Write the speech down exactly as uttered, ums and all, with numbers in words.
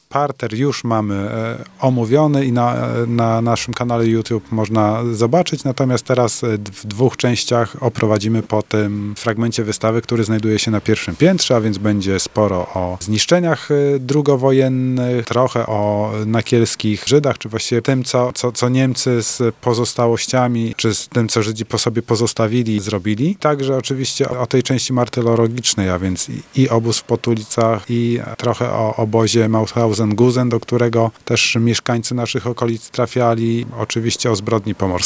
parter już mamy e, omówiony i na, na naszym kanale YouTube można zobaczyć, natomiast teraz w dwóch częściach oprowadzimy po tym fragmencie wystawy, który znajduje się na pierwszym piętrze, a więc będzie sporo o zniszczeniach drugowojennych, trochę o nakielskich Żydach, czy właściwie tym, co, co, co Niemcy z pozostałościami, czy z tym, co Żydzi po sobie pozostawili, zrobili. Także oczywiście o tej części martyrologicznej, a więc i, i obóz w Potulicach, i trochę o obozie Mauthausen-Gusen, do którego też mieszkańcy naszych okolic trafiali, oczywiście o zbrodni pomorskiej.